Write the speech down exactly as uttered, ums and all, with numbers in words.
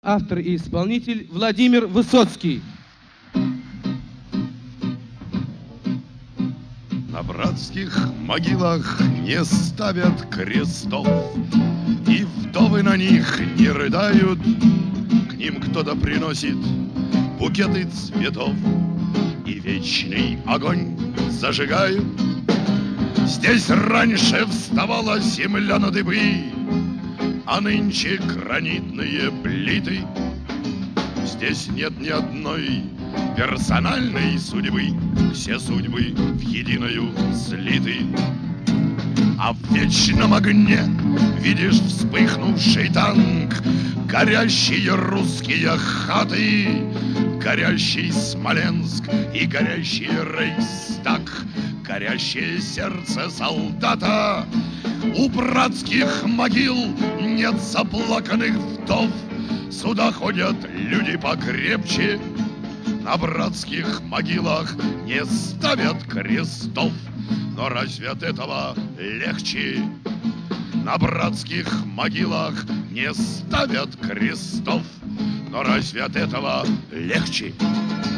Автор и исполнитель Владимир Высоцкий. На братских могилах не ставят крестов, и вдовы на них не рыдают. К ним кто-то приносит букеты цветов и вечный огонь зажигают. Здесь раньше вставала земля на дыбы, а нынче гранитные плиты. Здесь нет ни одной персональной судьбы, все судьбы в единую слиты. А в вечном огне видишь вспыхнувший танк, горящие русские хаты, горящий Смоленск и горящий Рейхстаг, горящее сердце солдата. У братских могил нет заплаканных вдов, сюда ходят люди покрепче. На братских могилах не ставят крестов, но разве от этого легче? На братских могилах не ставят крестов, но разве от этого легче?